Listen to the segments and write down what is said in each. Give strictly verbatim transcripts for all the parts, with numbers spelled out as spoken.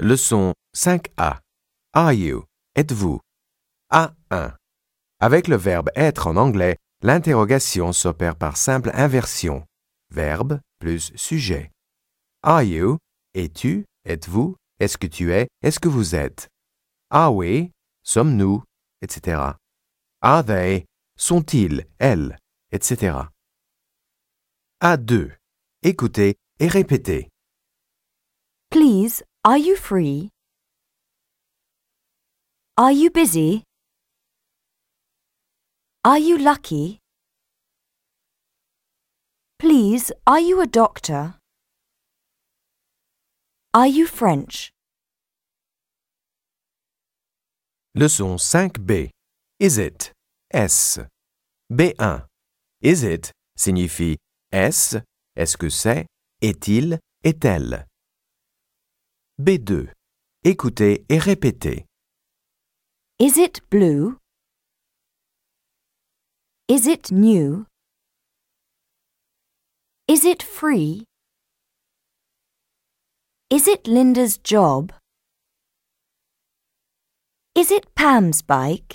Leçon cinq A. Are you? Êtes-vous? A un. Avec le verbe être en anglais, l'interrogation s'opère par simple inversion. Verbe plus sujet. Are you? Es-tu? Êtes-vous? Est-ce que tu es? Est-ce que vous êtes? Are we? Sommes-nous? et cetera. Are they? Sont-ils? Elles? et cetera. A deux. Écoutez et répétez. Please, are you free? Are you busy? Are you lucky? Please, are you a doctor? Are you French? Leçon cinq B. Is it? Est-ce? B un. Is it signifie est-ce, est-ce que c'est, est-il, est-elle? B deux. Écoutez et répétez. Is it blue? Is it new? Is it free? Is it Linda's job? Is it Pam's bike?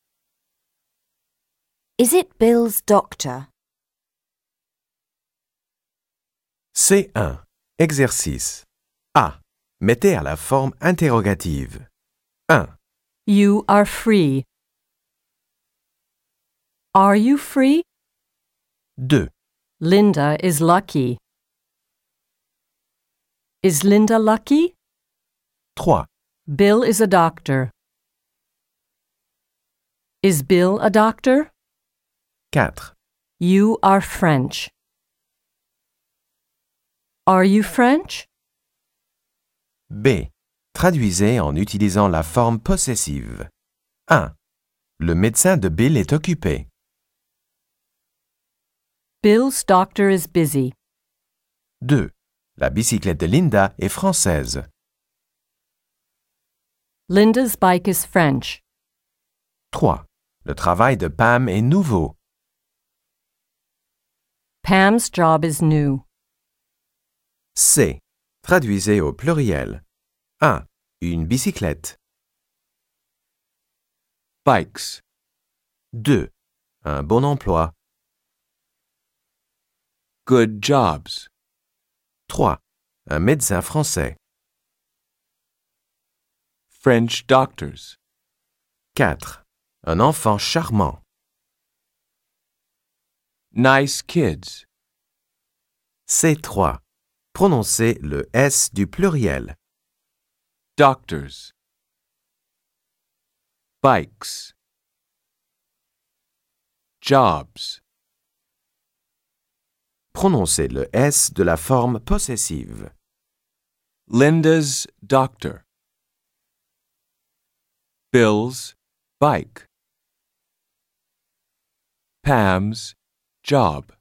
Is it Bill's doctor? C un. Exercice. A. Mettez à la forme interrogative. un. You are free. Are you free? deux. Linda is lucky. Is Linda lucky? trois. Bill is a doctor. Is Bill a doctor? quatre. You are French. Are you French? B. Traduisez en utilisant la forme possessive. un. Le médecin de Bill est occupé. Bill's doctor is busy. deux. La bicyclette de Linda est française. Linda's bike is French. trois. Le travail de Pam est nouveau. Pam's job is new. C. Traduisez au pluriel. un. Une bicyclette. Bikes. deux. Un bon emploi. Good jobs. trois. Un médecin français. French doctors. quatre. Un enfant charmant. Nice kids. C trois. Prononcez le S du pluriel. Doctors. Bikes. Jobs. Prononcez le S de la forme possessive. Linda's doctor. Bill's bike. Pam's job.